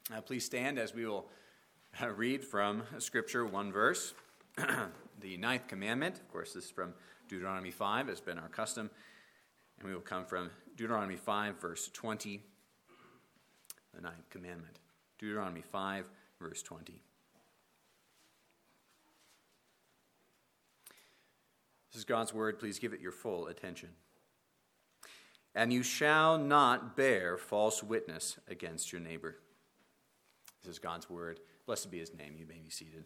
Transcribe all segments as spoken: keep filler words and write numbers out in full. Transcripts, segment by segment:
Uh, please stand as we will uh, read from Scripture one verse. The ninth commandment, of course, this is from Deuteronomy five, has been our custom. And we will come from Deuteronomy five, verse twenty, the ninth commandment. Deuteronomy five, verse twenty. This is God's word. Please give it your full attention. And you shall not bear false witness against your neighbor. This is God's word. Blessed be his name. You may be seated.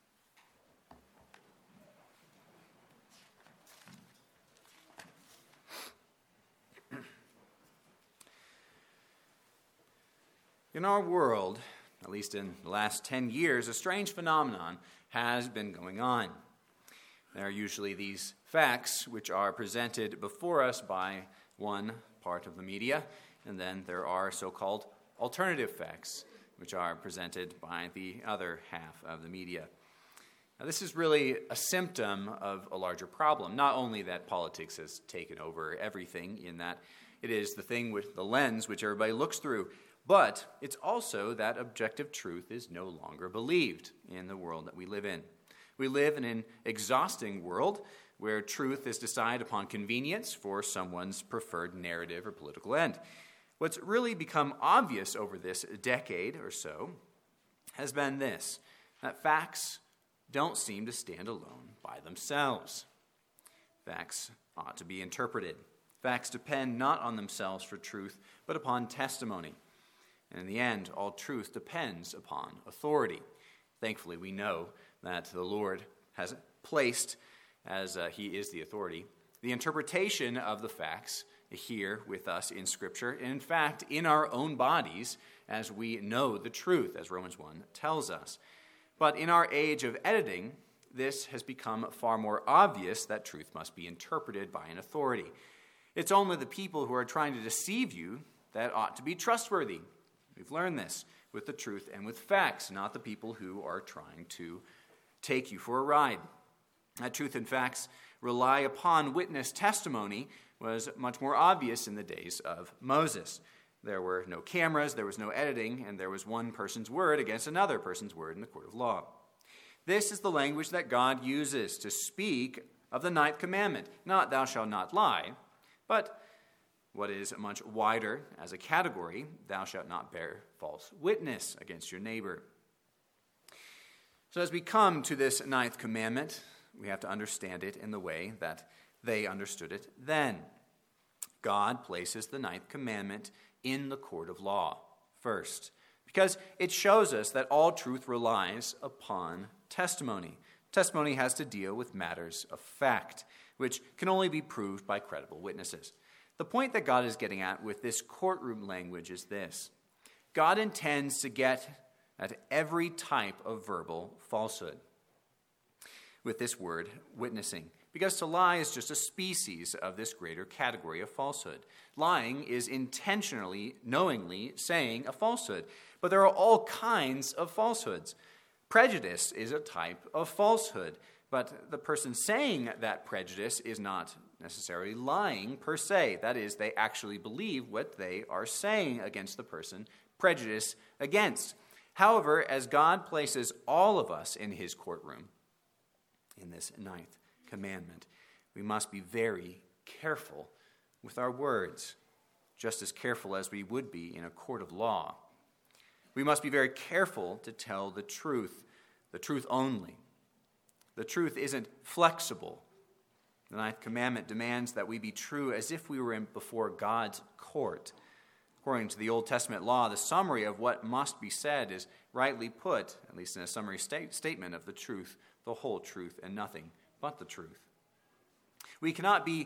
In our world, at least in the last ten years, a strange phenomenon has been going on. There are usually these facts which are presented before us by one part of the media, and then there are so-called alternative facts, which are presented by the other half of the media. Now, this is really a symptom of a larger problem, not only that politics has taken over everything in that it is the thing with the lens which everybody looks through, but it's also that objective truth is no longer believed in the world that we live in. We live in an exhausting world where truth is decided upon convenience for someone's preferred narrative or political end. What's really become obvious over this decade or so has been this, that facts don't seem to stand alone by themselves. Facts ought to be interpreted. Facts depend not on themselves for truth, but upon testimony. And in the end, all truth depends upon authority. Thankfully, we know that the Lord has placed, as uh, he is the authority, the interpretation of the facts here with us in Scripture, and in fact, in our own bodies, as we know the truth, as Romans one tells us. But in our age of editing, this has become far more obvious that truth must be interpreted by an authority. It's only the people who are trying to deceive you that ought to be trustworthy. We've learned this with the truth and with facts, not the people who are trying to take you for a ride. That truth and facts rely upon witness testimony was much more obvious in the days of Moses. There were no cameras, there was no editing, and there was one person's word against another person's word in the court of law. This is the language that God uses to speak of the ninth commandment, not thou shalt not lie, but what is much wider as a category, thou shalt not bear false witness against your neighbor. So as we come to this ninth commandment, we have to understand it in the way that they understood it then. God places the ninth commandment in the court of law first, because it shows us that all truth relies upon testimony. Testimony has to deal with matters of fact, which can only be proved by credible witnesses. The point that God is getting at with this courtroom language is this. God intends to get at every type of verbal falsehood with this word, witnessing. Because to lie is just a species of this greater category of falsehood. Lying is intentionally, knowingly saying a falsehood. But there are all kinds of falsehoods. Prejudice is a type of falsehood. But the person saying that prejudice is not necessarily lying per se. That is, they actually believe what they are saying against the person prejudice against. However, as God places all of us in his courtroom, in this ninth commandment, we must be very careful with our words, just as careful as we would be in a court of law. We must be very careful to tell the truth, the truth only. The truth isn't flexible. The ninth commandment demands that we be true as if we were in before God's court. According to the Old Testament law, the summary of what must be said is rightly put, at least in a summary state, statement of the truth, the whole truth, and nothing but the truth. We cannot be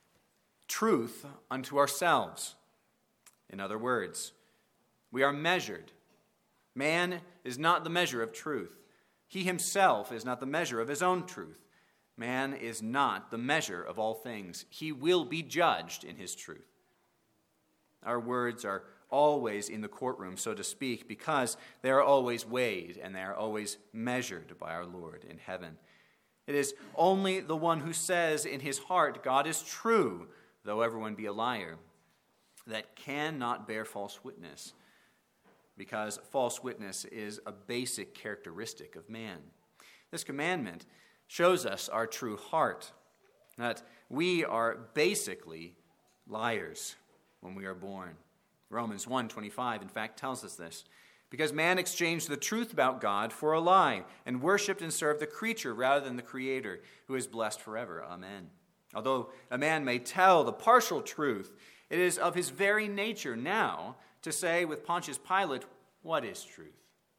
truth unto ourselves. In other words, we are measured. Man is not the measure of truth. He himself is not the measure of his own truth. Man is not the measure of all things. He will be judged in his truth. Our words are always in the courtroom, so to speak, because they are always weighed and they are always measured by our Lord in heaven. It is only the one who says in his heart, God is true, though everyone be a liar, that cannot bear false witness. because false witness is a basic characteristic of man. This commandment shows us our true heart, that we are basically liars when we are born. Romans one twenty-five, in fact, tells us this. Because man exchanged the truth about God for a lie and worshipped and served the creature rather than the Creator, who is blessed forever. Amen. Although a man may tell the partial truth, it is of his very nature now to say with Pontius Pilate, what is truth?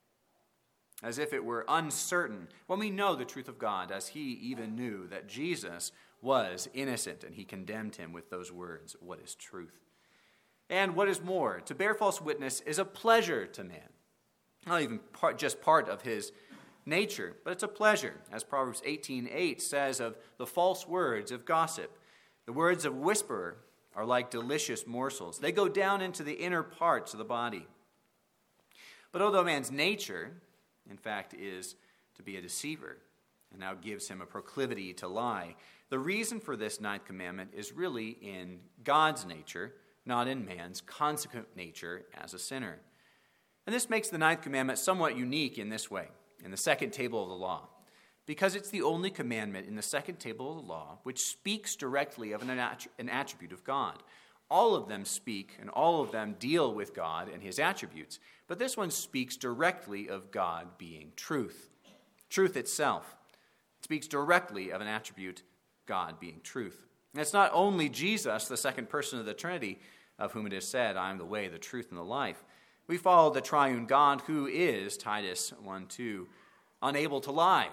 As if it were uncertain when we know the truth of God, as he even knew that Jesus was innocent, and he condemned him with those words, what is truth? And what is more, to bear false witness is a pleasure to man. Not even part, just part of his nature, but it's a pleasure, as Proverbs eighteen eight says of the false words of gossip. The words of whisperer are like delicious morsels. They go down into the inner parts of the body. But although man's nature, in fact, is to be a deceiver, and now gives him a proclivity to lie, the reason for this ninth commandment is really in God's nature, not in man's consequent nature as a sinner. And this makes the ninth commandment somewhat unique in this way, in the second table of the law, because it's the only commandment in the second table of the law which speaks directly of an, an attribute of God. All of them speak, and all of them deal with God and his attributes, but this one speaks directly of God being truth, truth itself. It speaks directly of an attribute, God being truth. And it's not only Jesus, the second person of the Trinity, of whom it is said, I am the way, the truth, and the life. We follow the triune God who is, Titus one two, unable to lie.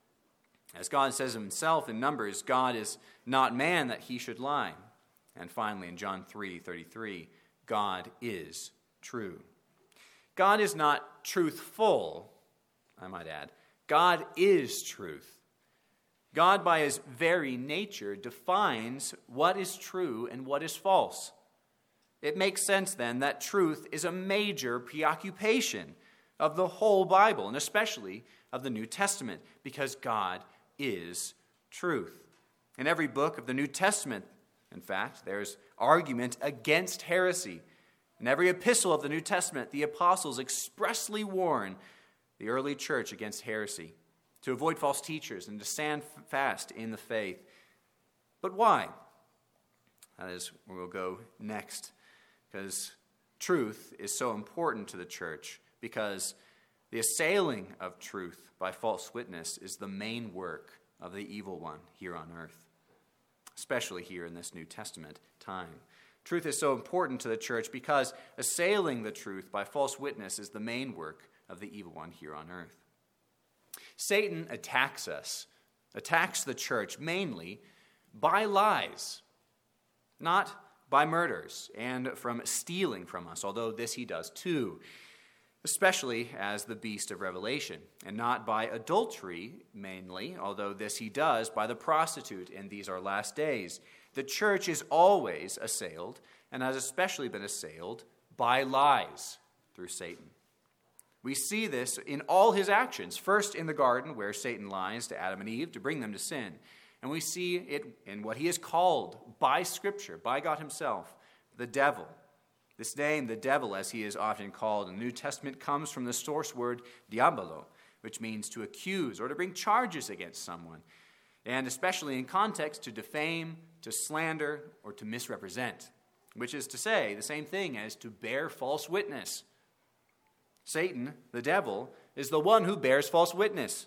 As God says himself in Numbers, God is not man that he should lie. And finally, in John three thirty-three, God is true. God is not truthful, I might add. God is truth. God, by his very nature, defines what is true and what is false. It makes sense, then, that truth is a major preoccupation of the whole Bible, and especially of the New Testament, because God is truth. In every book of the New Testament, in fact, there's argument against heresy. In every epistle of the New Testament, the apostles expressly warn the early church against heresy, to avoid false teachers and to stand fast in the faith. But why? That is where we'll go next. Because truth is so important to the church, because the assailing of truth by false witness is the main work of the evil one here on earth, especially here in this New Testament time. Truth is so important to the church because assailing the truth by false witness is the main work of the evil one here on earth. Satan attacks us, attacks the church mainly by lies, not by murders and from stealing from us, although this he does too, especially as the beast of Revelation, and not by adultery mainly, although this he does by the prostitute in these our last days. The church is always assailed, and has especially been assailed by lies through Satan. We see this in all his actions, first in the garden where Satan lies to Adam and Eve to bring them to sin. And we see it in what he is called by Scripture, by God himself, the devil. This name, the devil, as he is often called in the New Testament, comes from the source word diabolo, which means to accuse or to bring charges against someone, and especially in context to defame, to slander, or to misrepresent, which is to say the same thing as to bear false witness. Satan, the devil, is the one who bears false witness.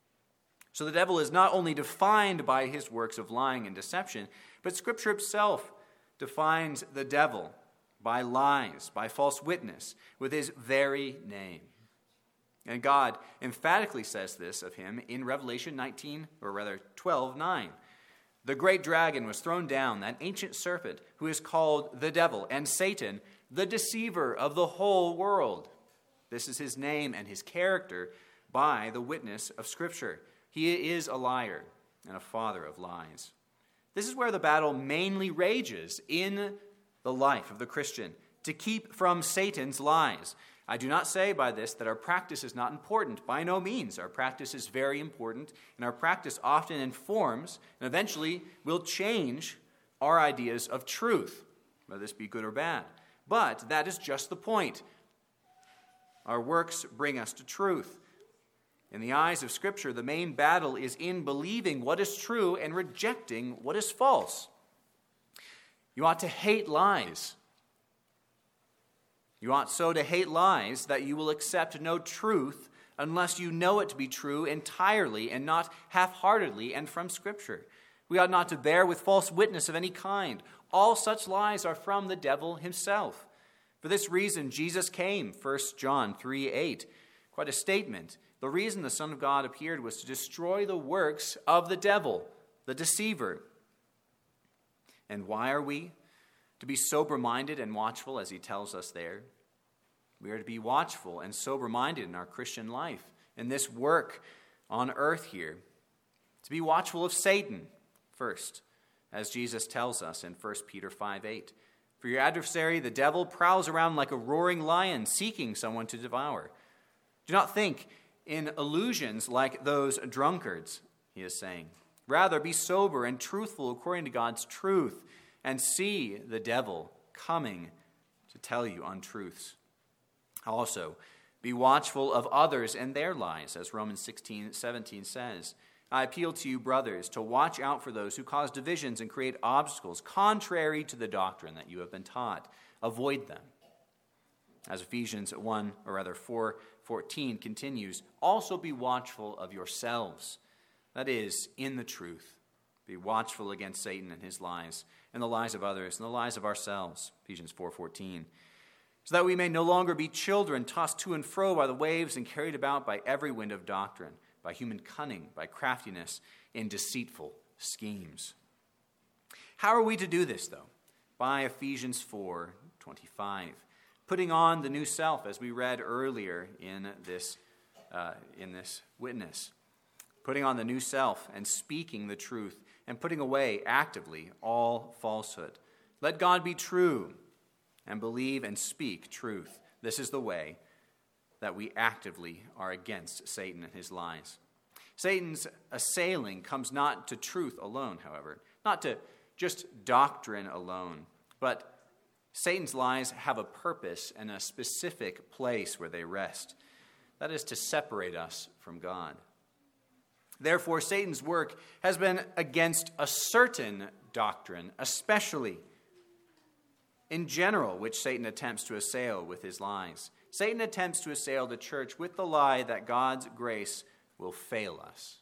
So the devil is not only defined by his works of lying and deception, but Scripture itself defines the devil by lies, by false witness, with his very name. And God emphatically says this of him in Revelation nineteen, or rather twelve nine. The great dragon was thrown down, that ancient serpent who is called the devil and Satan, the deceiver of the whole world. This is his name and his character by the witness of Scripture. He is a liar and a father of lies. This is where the battle mainly rages in the life of the Christian, to keep from Satan's lies. I do not say by this that our practice is not important. By no means. Our practice is very important, and our practice often informs and eventually will change our ideas of truth, whether this be good or bad. But that is just the point. Our works bring us to truth. In the eyes of Scripture, the main battle is in believing what is true and rejecting what is false. You ought to hate lies. You ought so to hate lies that you will accept no truth unless you know it to be true entirely and not half-heartedly and from Scripture. We ought not to bear with false witness of any kind. All such lies are from the devil himself. For this reason, Jesus came, First John three eight. Quite a statement. The reason the Son of God appeared was to destroy the works of the devil, the deceiver. And why are we to be sober-minded and watchful, as he tells us there? We are to be watchful and sober-minded in our Christian life, in this work on earth here. To be watchful of Satan first, as Jesus tells us in First Peter five eight. For your adversary, the devil, prowls around like a roaring lion, seeking someone to devour. Do not think in illusions like those drunkards, he is saying. Rather, be sober and truthful according to God's truth, and see the devil coming to tell you untruths. Also, be watchful of others and their lies, as Romans sixteen seventeen says. I appeal to you, brothers, to watch out for those who cause divisions and create obstacles contrary to the doctrine that you have been taught. Avoid them. As Ephesians one, or rather four fourteen continues, also be watchful of yourselves. That is, in the truth. Be watchful against Satan and his lies, and the lies of others, and the lies of ourselves. Ephesians four fourteen. So that we may no longer be children tossed to and fro by the waves and carried about by every wind of doctrine, by human cunning, by craftiness, in deceitful schemes. How are we to do this, though? By Ephesians four twenty-five. Putting on the new self, as we read earlier in this, uh, in this witness. Putting on the new self and speaking the truth and putting away actively all falsehood. Let God be true and believe and speak truth. This is the way that we actively are against Satan and his lies. Satan's assailing comes not to truth alone, however, not to just doctrine alone, but Satan's lies have a purpose and a specific place where they rest. That is to separate us from God. Therefore, Satan's work has been against a certain doctrine, especially in general, which Satan attempts to assail with his lies. Satan attempts to assail the church with the lie that God's grace will fail us.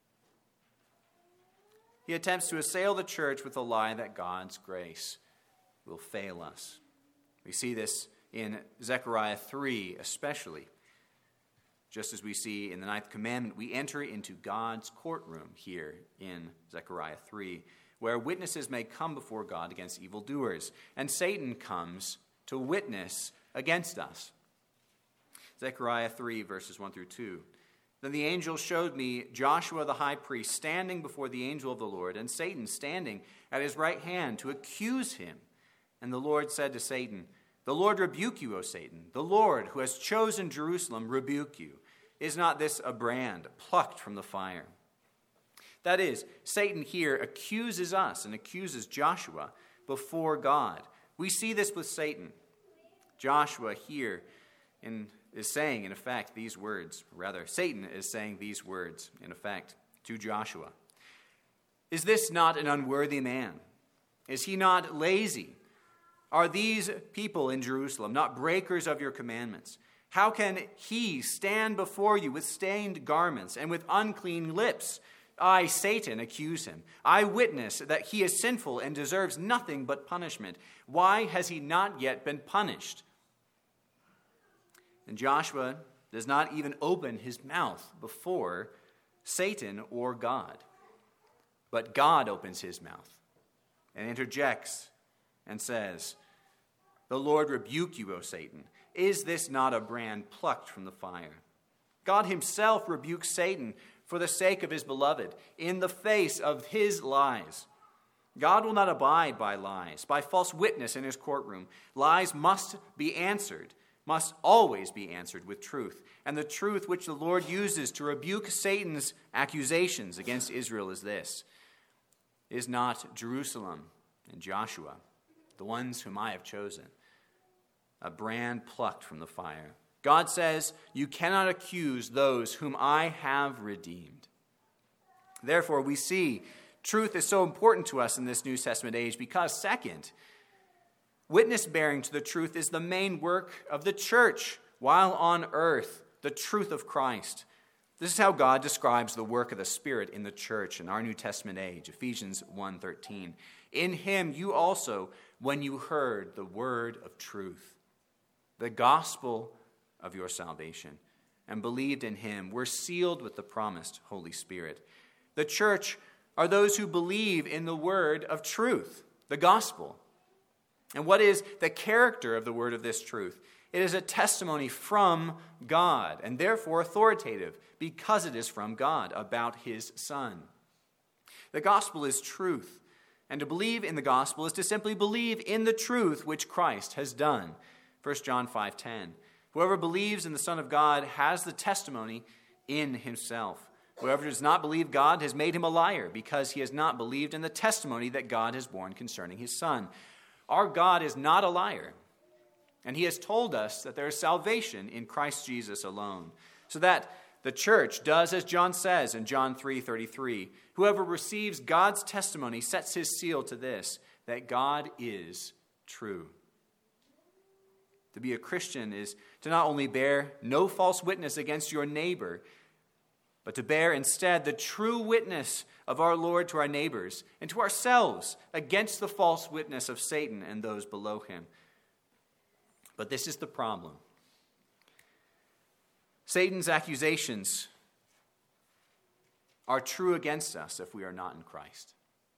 He attempts to assail the church with the lie that God's grace will fail us. We see this in Zechariah three especially. Just as we see in the ninth commandment, we enter into God's courtroom here in Zechariah three, where witnesses may come before God against evildoers, and Satan comes to witness against us. Zechariah three, verses one through two. Then the angel showed me Joshua the high priest standing before the angel of the Lord, and Satan standing at his right hand to accuse him. And the Lord said to Satan, The Lord rebuke you, O Satan. The Lord, who has chosen Jerusalem, rebuke you. Is not this a brand plucked from the fire? That is, Satan here accuses us and accuses Joshua before God. We see this with Satan. Joshua here in, is saying, in effect, these words. Rather, Satan is saying these words, in effect, to Joshua. Is this not an unworthy man? Is he not lazy? Are these people in Jerusalem not breakers of your commandments? How can he stand before you with stained garments and with unclean lips? I, Satan, accuse him. I witness that he is sinful and deserves nothing but punishment. Why has he not yet been punished? And Joshua does not even open his mouth before Satan or God. But God opens his mouth and interjects and says, The Lord rebuke you, O Satan. Is this not a brand plucked from the fire? God himself rebukes Satan for the sake of his beloved, in the face of his lies. God will not abide by lies, by false witness in his courtroom. Lies must be answered, must always be answered with truth. And the truth which the Lord uses to rebuke Satan's accusations against Israel is this: Is not Jerusalem and Joshua, the ones whom I have chosen, a brand plucked from the fire? God says, "You cannot accuse those whom I have redeemed." Therefore, we see truth is so important to us in this New Testament age because, second, witness bearing to the truth is the main work of the church while on earth, the truth of Christ. This is how God describes the work of the Spirit in the church in our New Testament age, Ephesians one thirteen. "In him you also, when you heard the word of truth, the gospel of your salvation, and believed in him, were sealed with the promised Holy Spirit." The church are those who believe in the word of truth, the gospel. And what is the character of the word of this truth? It is a testimony from God, and therefore authoritative, because it is from God about his Son. The gospel is truth, and to believe in the gospel is to simply believe in the truth which Christ has done. First John five ten. Whoever believes in the Son of God has the testimony in himself. Whoever does not believe God has made him a liar, because he has not believed in the testimony that God has borne concerning his Son. Our God is not a liar, and he has told us that there is salvation in Christ Jesus alone, so that the church does as John says in John three thirty-three. Whoever receives God's testimony sets his seal to this, that God is true. To be a Christian is to not only bear no false witness against your neighbor, but to bear instead the true witness of our Lord to our neighbors and to ourselves against the false witness of Satan and those below him. But this is the problem. Satan's accusations are true against us if we are not in Christ.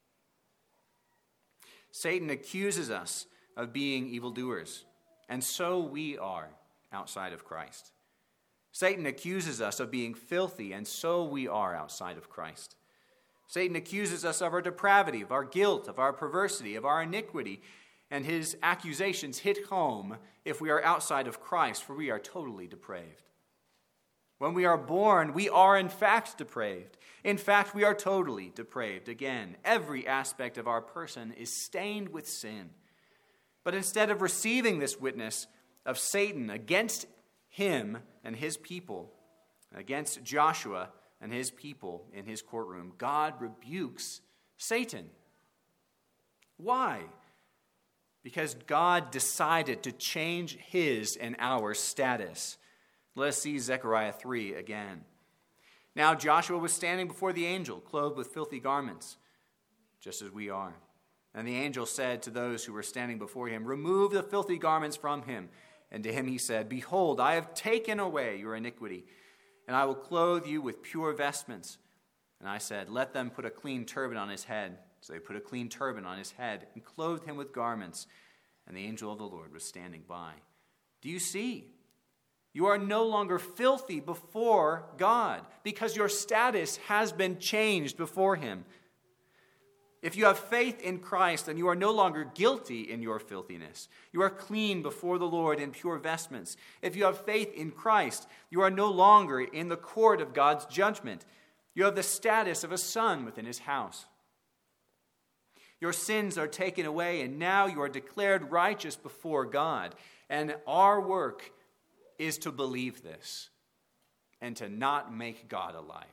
Satan accuses us of being evildoers, and so we are outside of Christ. Satan accuses us of being filthy, and so we are outside of Christ. Satan accuses us of our depravity, of our guilt, of our perversity, of our iniquity, and his accusations hit home if we are outside of Christ, for we are totally depraved. When we are born, we are in fact depraved. In fact, we are totally depraved. Again, every aspect of our person is stained with sin. But instead of receiving this witness of Satan against him and his people, against Joshua and his people in his courtroom, God rebukes Satan. Why? Because God decided to change his and our status. Let us see Zechariah three again. Now Joshua was standing before the angel, clothed with filthy garments, just as we are. And the angel said to those who were standing before him, "Remove the filthy garments from him." And to him he said, "Behold, I have taken away your iniquity, and I will clothe you with pure vestments." And I said, "Let them put a clean turban on his head." So they put a clean turban on his head and clothed him with garments. And the angel of the Lord was standing by. Do you see? You are no longer filthy before God because your status has been changed before him. If you have faith in Christ, then you are no longer guilty in your filthiness. You are clean before the Lord in pure vestments. If you have faith in Christ, you are no longer in the court of God's judgment. You have the status of a son within his house. Your sins are taken away, and now you are declared righteous before God. And our work is to believe this and to not make God a liar.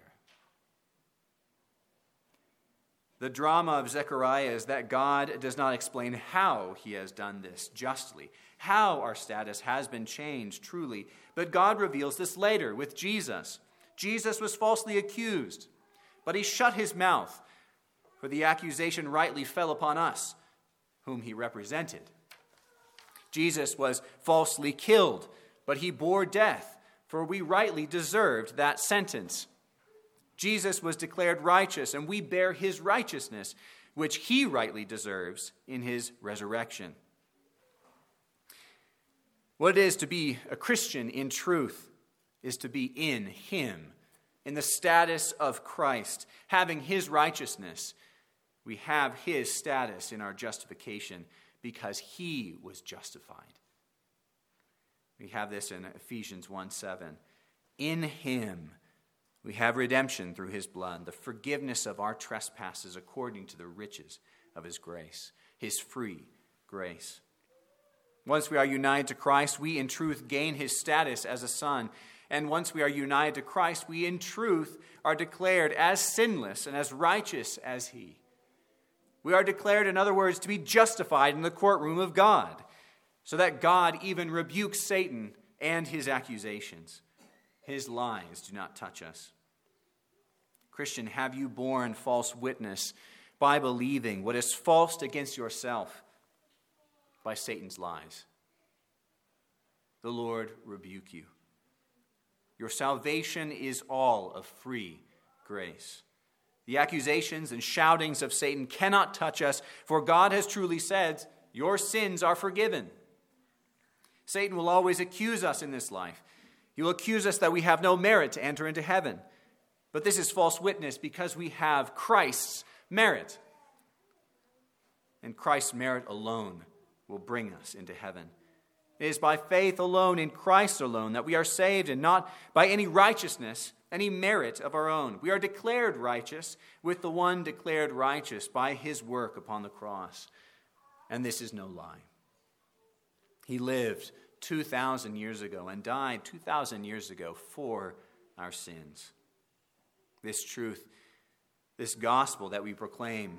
The drama of Zechariah is that God does not explain how he has done this justly, how our status has been changed truly. But God reveals this later with Jesus. Jesus was falsely accused, but he shut his mouth, for the accusation rightly fell upon us, whom he represented. Jesus was falsely killed, but he bore death, for we rightly deserved that sentence. Jesus was declared righteous, and we bear his righteousness, which he rightly deserves in his resurrection. What it is to be a Christian in truth is to be in him, in the status of Christ, having his righteousness. We have his status in our justification because he was justified. We have this in Ephesians one seven. In him we have redemption through his blood, the forgiveness of our trespasses according to the riches of his grace, his free grace. Once we are united to Christ, we in truth gain his status as a son. And once we are united to Christ, we in truth are declared as sinless and as righteous as he. We are declared, in other words, to be justified in the courtroom of God, so that God even rebukes Satan and his accusations. His lies do not touch us. Christian, have you borne false witness by believing what is false against yourself by Satan's lies? The Lord rebuke you. Your salvation is all of free grace. The accusations and shoutings of Satan cannot touch us, for God has truly said, your sins are forgiven. Satan will always accuse us in this life. He will accuse us that we have no merit to enter into heaven. But this is false witness because we have Christ's merit. And Christ's merit alone will bring us into heaven. It is by faith alone, in Christ alone, that we are saved, and not by any righteousness, any merit of our own. We are declared righteous with the one declared righteous by his work upon the cross. And this is no lie. He lived two thousand years ago and died two thousand years ago for our sins. This truth, this gospel that we proclaim,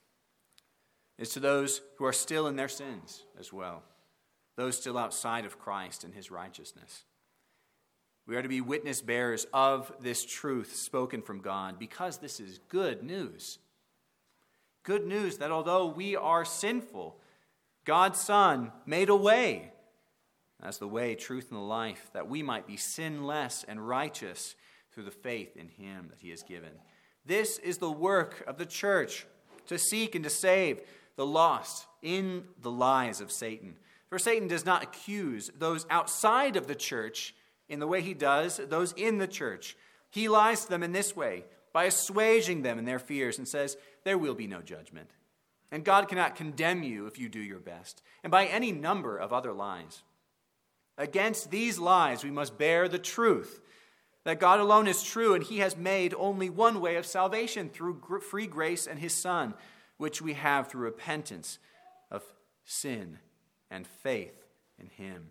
is to those who are still in their sins as well, those still outside of Christ and his righteousness. We are to be witness bearers of this truth spoken from God, because this is good news. Good news that although we are sinful, God's Son made a way, as the way, truth, and the life, that we might be sinless and righteous through the faith in him that he has given. This is the work of the church, to seek and to save the lost in the lies of Satan. For Satan does not accuse those outside of the church in the way he does those in the church. He lies to them in this way, by assuaging them in their fears, and says, there will be no judgment. And God cannot condemn you if you do your best. And by any number of other lies. Against these lies we must bear the truth, that God alone is true, and he has made only one way of salvation, through free grace and his Son, which we have through repentance of sin and faith in him.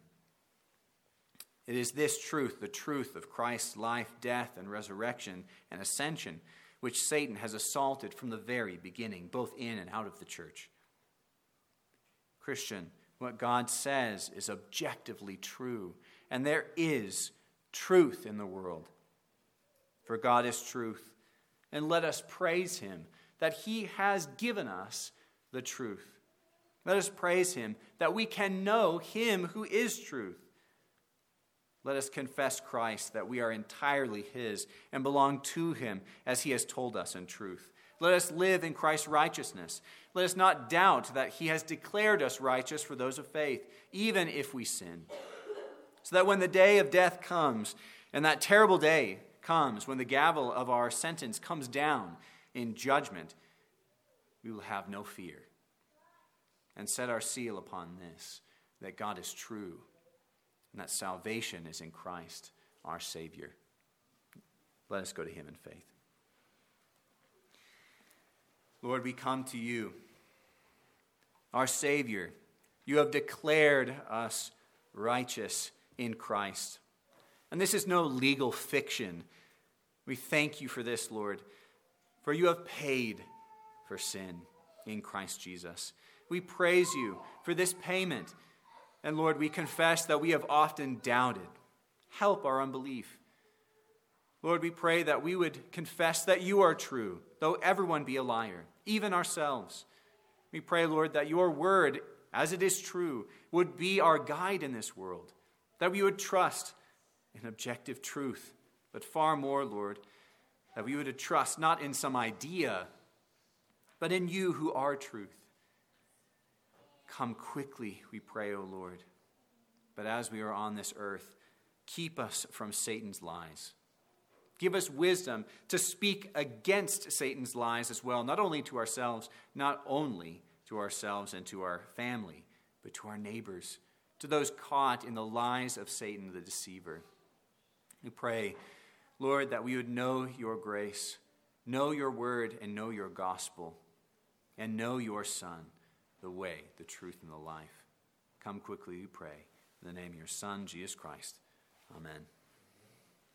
It is this truth, the truth of Christ's life, death, and resurrection and ascension, which Satan has assaulted from the very beginning, both in and out of the church. Christian, what God says is objectively true, and there is truth in the world. For God is truth, and let us praise him that he has given us the truth. Let us praise him that we can know him who is truth. Let us confess Christ, that we are entirely his and belong to him as he has told us in truth. Let us live in Christ's righteousness. Let us not doubt that he has declared us righteous for those of faith, even if we sin. So that when the day of death comes, and that terrible day comes, when the gavel of our sentence comes down in judgment, we will have no fear and set our seal upon this, that God is true, and that salvation is in Christ, our Savior. Let us go to him in faith. Lord, we come to you, our Savior. You have declared us righteous in Christ. And this is no legal fiction. We thank you for this, Lord, for you have paid for sin in Christ Jesus. We praise you for this payment. And Lord, we confess that we have often doubted. Help our unbelief. Lord, we pray that we would confess that you are true, though everyone be a liar, even ourselves. We pray, Lord, that your word, as it is true, would be our guide in this world, that we would trust in objective truth, but far more, Lord, that we would trust not in some idea, but in you who are truth. Come quickly, we pray, O Lord. But as we are on this earth, keep us from Satan's lies. Give us wisdom to speak against Satan's lies as well, not only to ourselves, not only to ourselves and to our family, but to our neighbors, to those caught in the lies of Satan the deceiver. We pray, Lord, that we would know your grace, know your word, and know your gospel, and know your Son, the way, the truth, and the life. come quickly, we pray. In the name of your Son, Jesus Christ. Amen.